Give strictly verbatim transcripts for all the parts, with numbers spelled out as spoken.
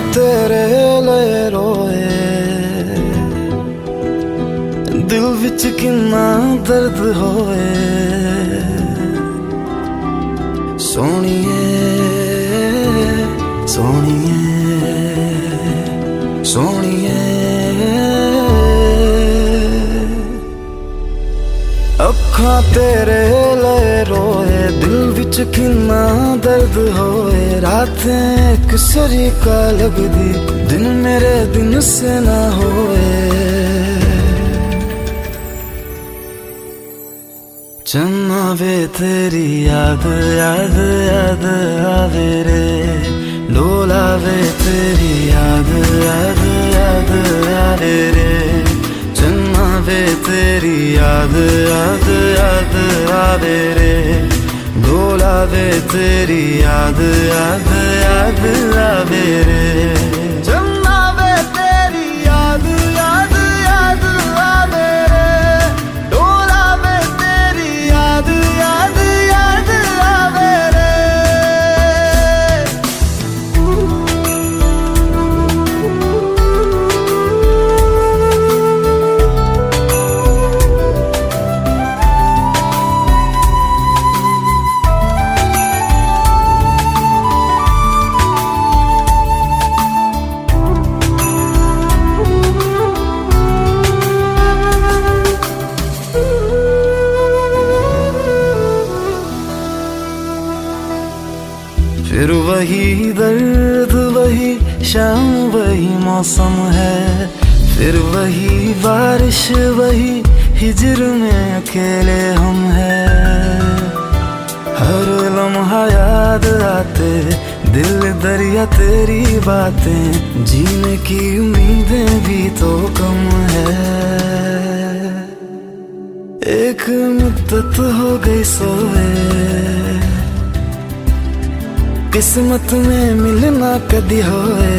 तेरे लए रोए, दिल विच किन्ना दर्द होए। सोनिए सोनिए सोनिए, अखां तेरे लए रोए, दिल विच किन्ना दर्द होए। रातें एक सरीका लगदी, दिन मेरे दिन से ना होए। चन्ना वे तेरी याद याद याद आवे रे, डोला वे तेरी याद याद याद आवे रे। चन्ना वे तेरी याद याद याद आवे रे, डोला वे तेरी याद याद याद आवे रे। चन्ना वे तेरी याद याद याद आवे रे, डोला वे तेरी याद याद याद आवे रे। फिर वही दर्द वही शाम वही मौसम है, फिर वही बारिश वही हिजर में अकेले हम हैं। हर लम्हा याद आते दिल दरिया तेरी बातें, जीने की उम्मीदें भी तो कम है। एक मुद्दत हो गई सोए, किस्मत में मिलना कदी होए।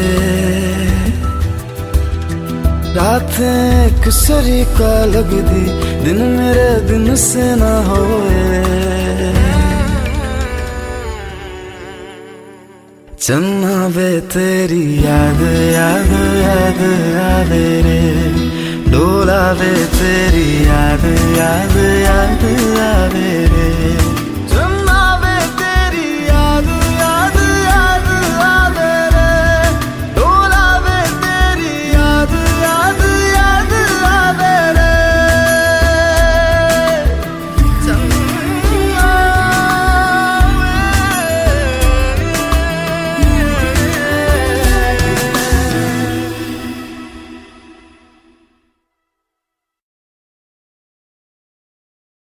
रातें एक सरीका लगदी, दिन मेरे दिन से ना होए। चन्ना वे तेरी याद याद याद आवे रे, डोला वे तेरी याद याद याद आवे रे।